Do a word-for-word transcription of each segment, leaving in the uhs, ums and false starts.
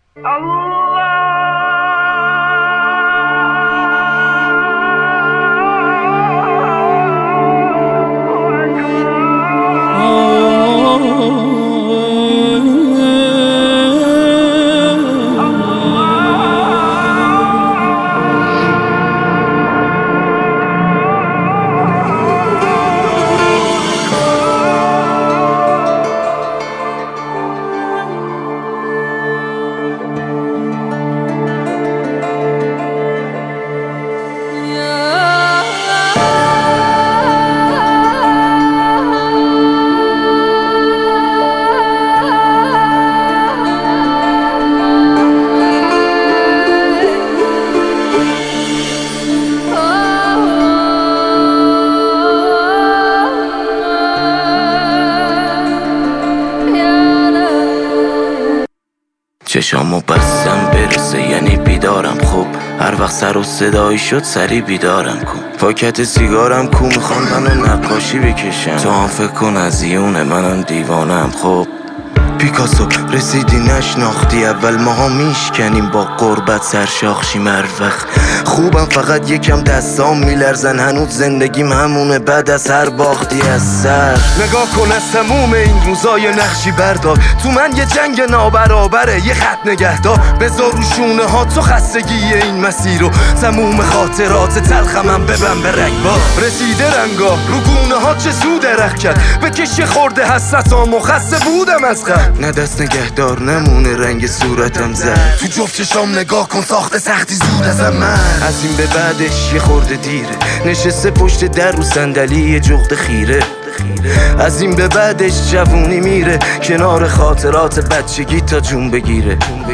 چشامو بستم برسه یعنی بیدارم. خب هر وقت سر و صدایی شد سری بیدارم کن. پاکت سیگارم کو میخوام منو نقاشی بکشم. تو هم فکر کن از یونه منم دیوانم. خب پیکاسو رسیدی نشناختی اول ماها میشکنیم با قربت سرشاخشی مروخ. خوبم فقط یکم دستام میلرزن هنوز زندگیم همونه بعد از هر باختی از سر. نگاه کن از تموم این روزای نقشی بردار. تو من یه جنگ نابرابره یه خط نگهدار. بذار رو شونه ها تو خستگی این مسیر رو. تموم خاطرات تلخمم ببن به رگبار. رسیده رنگا رو گونه ها چه سود درخ کرد. بکش خورده حسرتامو خسته بودم از قبل. نه دست نگهدار نمونه رنگ صورتم زد. تو جفت چشام نگاه کن ساخته سختی زود ازم من. از این به بعدش یه خورده دیره. نشسته پشت در رو صندلی یه جغد خیره. از این به بعدش جوونی میره کنار خاطرات بچگی تا جون بگیره.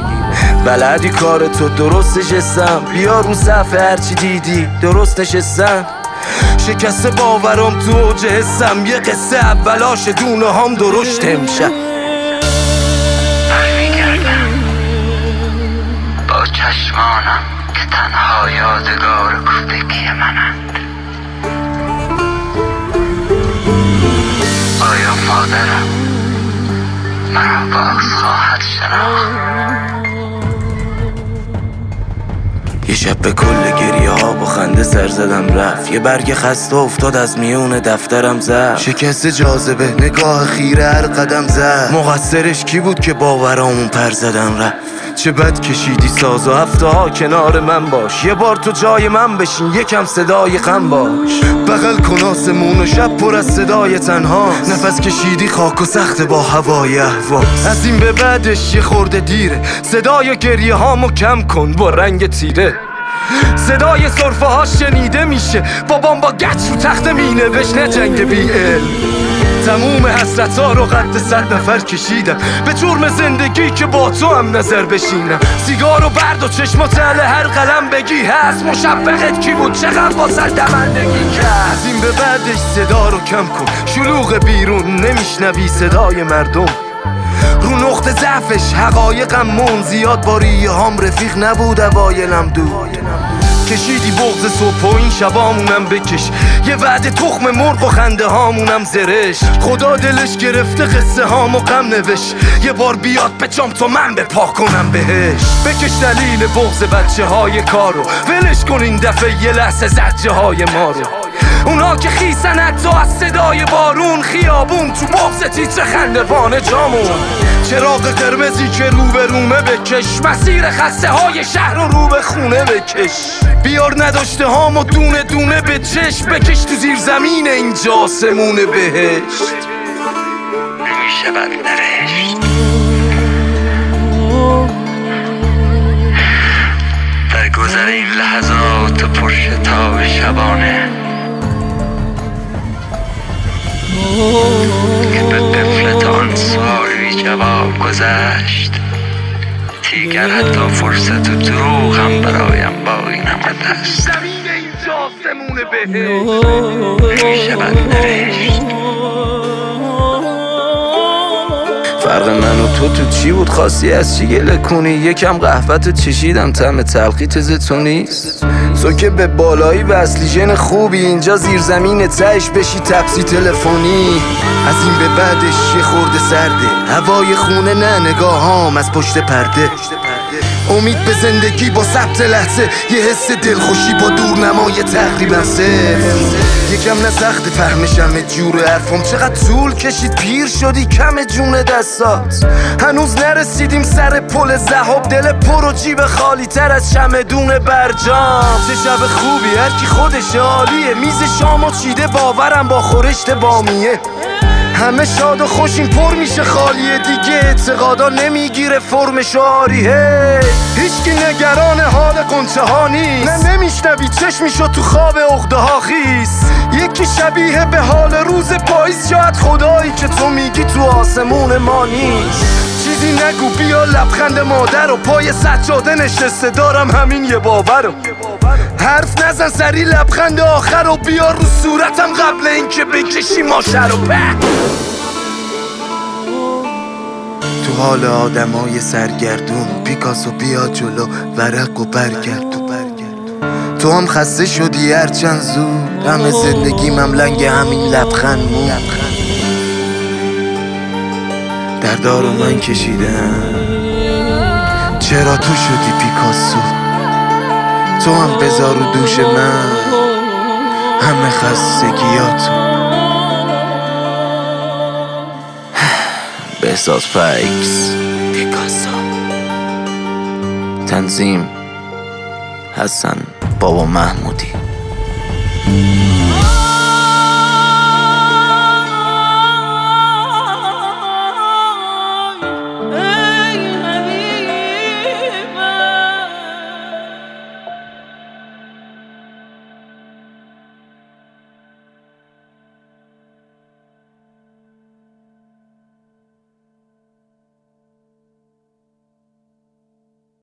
بلدی کار تو درست نشستم. بیا رو صفحه هرچی دیدی درست نشستم. شکست باورم تو اوج حسم. یه قصه اولاش دونه هم درشت امشب. با چشمانم که تنها یادگار کوفگی منند. آیا مادرم مرا باز خواهد شناخت؟ یه شب به کل گریه ها با خنده سر زدم رفت. یه برگ خسته افتاد از میون دفترم زد. شکست جاذبه نگاه خیره هر قدم زد. مقصرش کی بود که باورامون پر زدن رفت. چه بد کشیدی ساز و هفته ها کنار من باش. یه بار تو جای من بشین یکم صدای غم باش. بغل کن آسمون و شب پر از صدای تنها. نفس کشیدی خاک و سخت با هوای اهواز. از این به بعدش یه خورده دیره. صدای گریه هامو کم کن با رنگ تیره. صدای صرفه ها شنیده میشه. بابام با گچ رو تخت مینوشت نه جنگ بی علم. تموم حسرت ها رو قد صد نفر کشیدم. به جرم زندگی که با تو هم نظر بشینم. سیگارو برد و چشمات اهل هر قلم بگی هست. مشبهت کی بود چقدر واسه دمندگی کرد. از این به بعدش صدا رو کم کن. شلوغ بیرون نمیشنوی صدای مردم. رو نقطه ضعفش حقایقم مون. زیاد با ریه هام رفیق نبود اوایلم دو. کشیدی بغض صبح و این شبامونم بکش. یه وعده تخم مرغ و خنده هامونم زرش. خدا دلش گرفته قصه هامو غم نوشت. یه بار بیاد بچام تو من بپا کنم بهش. بکش دلیل بغض بچه های کارو. ولش کن این دفعه یه لحظه زجه های ما رو. اونا که خیسن حتی از صدای بارون. خیابون تو بغض تیتر خندوان جامون. چراغ قرمزی که رو به رومه بکش. مسیر خسته های شهر رو رو به خونه بکش. بیار نداشته هامو دونه دونه به چشم. بکش تو زیر زمین اینجا آسمون بهشت. نمیشه بد نرشت. در گذر این لحظات پرشتاب شبانه که به قفلت آن سوال بی جواب گذشت. دیگر حتی فرصت و دروغ هم برایم باقی نمانده است. زمین اینجا آسمون بهشت. نمیشه بد نرشت. فرق من و تو تو چی بود؟ خواستی از چی گله کنی؟ یکم قهوه‌تو چشیدم طعم تلخی تز تو نیست. تو که به بالایی وصلی ژن خوبی. اینجا زیر زمین تهش بشی تپسی تلفنی. از این به بعدش یه خورده سرده. هوای خونه نه نگاهام از پشت پرده. امید به زندگی با ثبت لحظه، یه حس دلخوشی با دورنمای تقریبا صفر. یکم نه سخت فهمشم جور حرفم، چقدر طول کشید پیر شدی کم جون دستات. هنوز نرسیدیم سر پل ذهب، دل پر و جیب خالی تر از چمدون برجام. چه شب خوبی هر کی خودش عالیه، میز شامو چیده باورم با خورشت بامیه. همه شاد و خوشیم پر میشه خالیه دیگه، اعتقادا نمیگیره فرم شعاری. هیچکی نگران حال قنچه ها نیست، نه نمیشنوی چشمیشو تو خواب عقده ها خیس. یکی شبیه به حال روز پاییز، شاید خدایی که تو میگی تو آسمون ما نیست. چیزی نگو بیا لبخند مادر و پای سجاده نشسته دارم همین یه باور رو. حرف نزن سری لبخند آخر رو بیا رو صورتم قبل اینکه بکشی ماشه رو. تو حال آدمای سرگردون، پیکاسو بیا جلو ورق و برگردون. تو هم خسته شدی هرچند زود، همه زندگیم هم لنگ همین لبخند مون. دردارو من کشیدم، چرا تو شدی پیکاسو؟ تو هم بذار رو دوش من همه خستگیاتو. بهزاد فیکس پیکاسو. تنظیم حسن بابا محمودی.